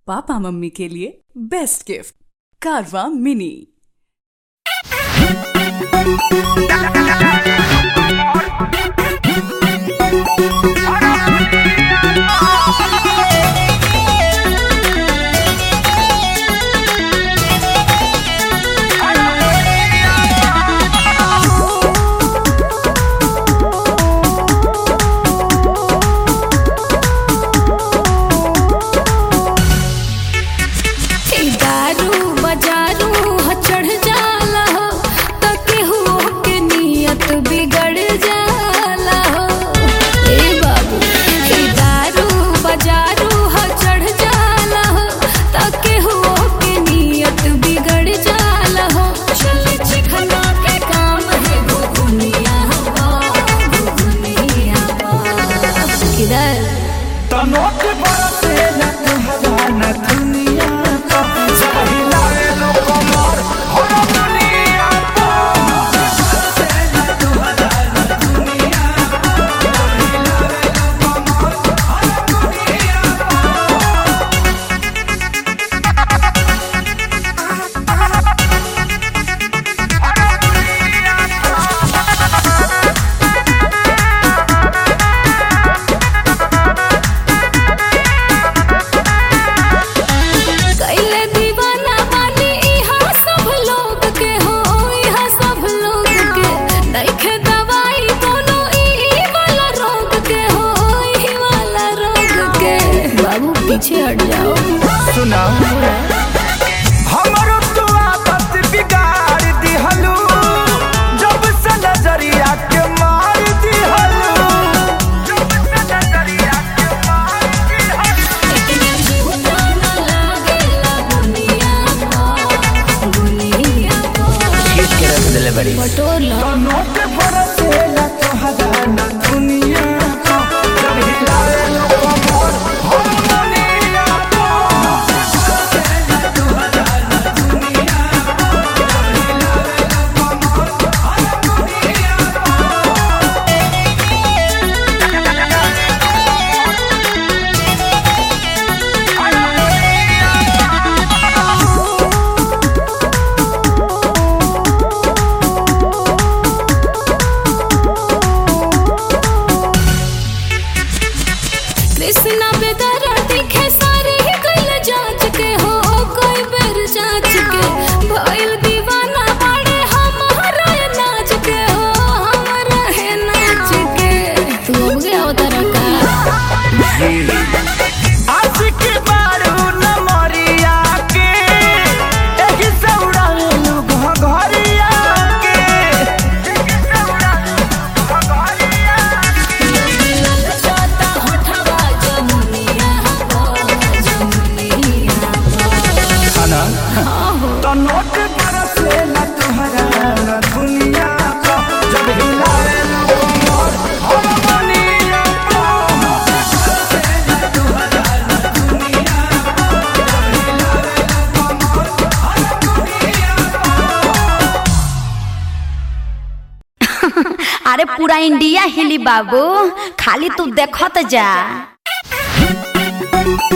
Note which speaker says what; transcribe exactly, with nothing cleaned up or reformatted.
Speaker 1: Papa mummy के लिए best gift कारवा मिनी।
Speaker 2: पीछे हट जाओ।
Speaker 3: सुनाओ हमरो तो आदत बिगाड़ दिहलू, जब से नजरिया के मार दिहलू, जब से नजरिया के मार दिहलू। खींच के रख दिले बड़ी
Speaker 2: बटोर लो
Speaker 3: तो नोट बरसे ला तोहरा ना दुनिया को, जब हिलाए लो कमर
Speaker 2: कृष्णा बेदरा दिखे सारे ही कइल जांच के हो, कोई बेर जांच के भइल दीवाना बड़े हमारा नाच के हो, हमारा है नाच के। तू हो गया हो तारा का
Speaker 3: आज के बारू न मरिया के एही से उड़ालू घघरिया के, एही से उड़ालू घघरिया
Speaker 2: के छोटा होठवा जमुनिया हो, जमुनिया
Speaker 3: खाना तो नोट बरसे ला तोहरा ना दुनिया को, जब हिलाए लो कमर हम बनिया को।
Speaker 4: अरे पूरा इंडिया हिली बाबू, खाली तू देखत जा।